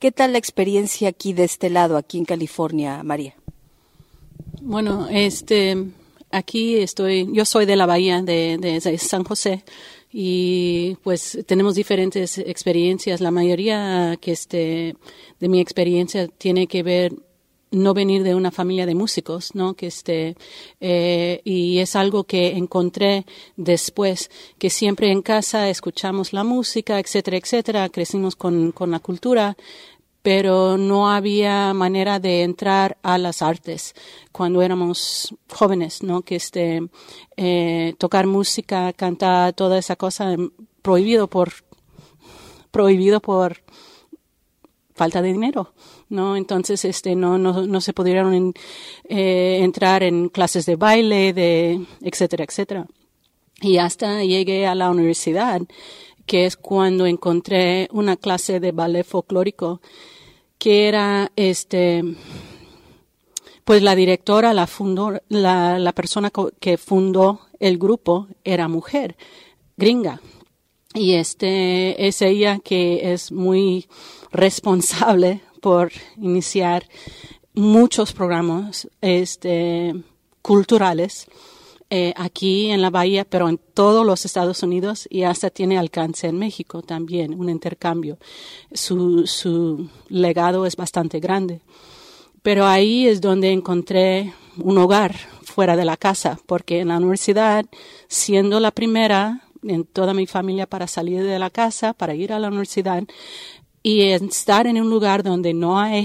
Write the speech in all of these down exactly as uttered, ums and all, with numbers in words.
¿Qué tal la experiencia aquí de este lado, aquí en California, María? Bueno, este, aquí estoy, yo soy de la Bahía de, de, de San José y pues tenemos diferentes experiencias. La mayoría que este, de mi experiencia tiene que ver no venir de una familia de músicos, ¿no? Que este, eh, y es algo que encontré después, que siempre en casa escuchamos la música, etcétera, etcétera, crecimos con, con la cultura, pero no había manera de entrar a las artes cuando éramos jóvenes, ¿no? Que este, eh, tocar música, cantar, toda esa cosa, prohibido por, prohibido por falta de dinero, ¿no? Entonces, este, no, no, no se pudieron en, eh, entrar en clases de baile, de, etcétera, etcétera. Y hasta llegué a la universidad, que es cuando encontré una clase de ballet folclórico, que era, este, pues la directora, la fundó, la, la persona que fundó el grupo era mujer, gringa. Y este, es ella que es muy responsable por iniciar muchos programas, este, culturales, Eh, aquí en la Bahía, pero en todos los Estados Unidos y hasta tiene alcance en México también, un intercambio. Su, su legado es bastante grande. Pero ahí es donde encontré un hogar fuera de la casa, porque en la universidad, siendo la primera en toda mi familia para salir de la casa, para ir a la universidad y estar en un lugar donde no hay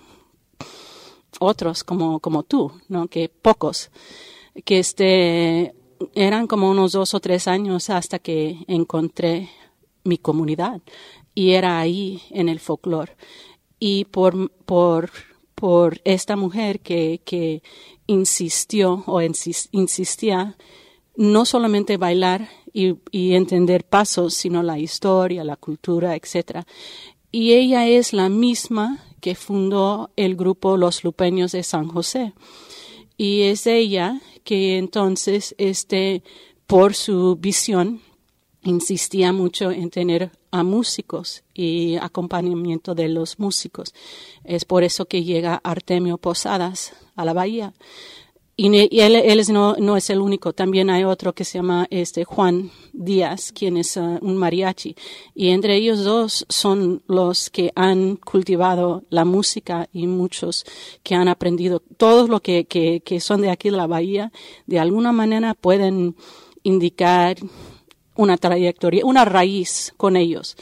otros como, como tú, ¿no? Que pocos. que este eran como unos dos o tres años hasta que encontré mi comunidad y era ahí en el folclore y por por por esta mujer que que insistió o insis, insistía no solamente bailar y, y entender pasos sino la historia, la cultura, etcétera. Y ella es la misma que fundó el grupo Los Lupeños de San José. Y es ella que entonces, este, por su visión, insistía mucho en tener a músicos y acompañamiento de los músicos. Es por eso que llega Artemio Posadas a la Bahía. Y, y él, él es no, no es el único, también hay otro que se llama este Juan Díaz, quien es uh, un mariachi. Y entre ellos dos son los que han cultivado la música y muchos que han aprendido. Todos los que, que, que son de aquí de la Bahía, de alguna manera pueden indicar una trayectoria, una raíz con ellos.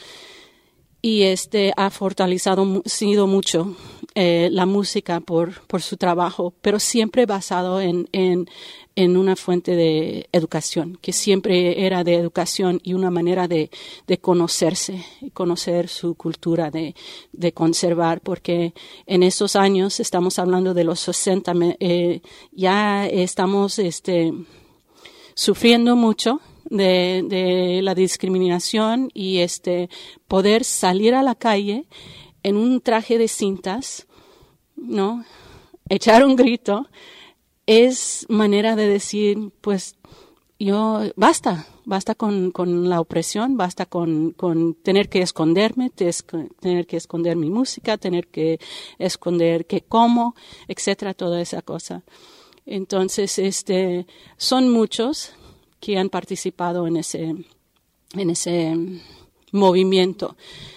Y este ha fortalecido sido mucho eh, la música por, por su trabajo, pero siempre basado en, en, en una fuente de educación, que siempre era de educación y una manera de, de conocerse, conocer su cultura, de, de conservar, porque en esos años, estamos hablando de los sesenta, eh, ya estamos este, sufriendo mucho De, de la discriminación y este poder salir a la calle en un traje de cintas, ¿no? Echar un grito es manera de decir, pues yo basta, basta con, con la opresión, basta con, con tener que esconderme, tener que esconder mi música, tener que esconder qué como, etcétera, toda esa cosa. Entonces, este, son muchos que han participado en ese, en ese movimiento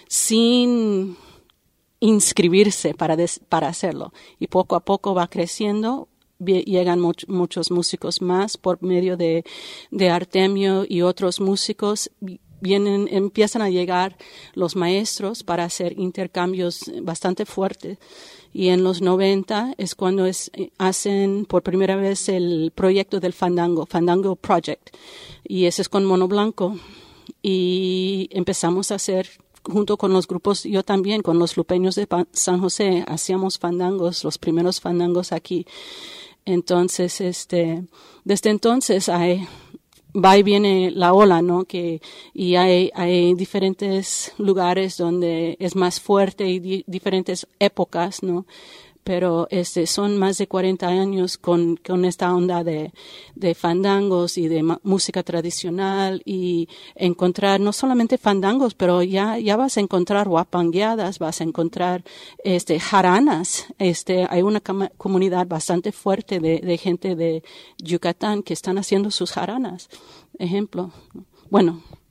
sin inscribirse para, des, para hacerlo. Y poco a poco va creciendo, llegan much, muchos músicos más por medio de, de Artemio y otros músicos. Vienen, empiezan a llegar los maestros para hacer intercambios bastante fuertes. Y en los noventa es cuando es, hacen por primera vez el proyecto del Fandango, Fandango Project. Y ese es con Mono Blanco. Y empezamos a hacer, junto con los grupos, yo también, con los Lupeños de San José, hacíamos fandangos, los primeros fandangos aquí. Entonces, este, desde entonces hay... va y viene la ola, ¿no? Que, y hay, hay diferentes lugares donde es más fuerte y di, diferentes épocas, ¿no? pero este son más de cuarenta años con, con esta onda de, de fandangos y de ma- música tradicional, y encontrar no solamente fandangos, pero ya, ya vas a encontrar huapangueadas, vas a encontrar este jaranas. Este, hay una cama- comunidad bastante fuerte de, de gente de Yucatán que están haciendo sus jaranas. Ejemplo. Bueno,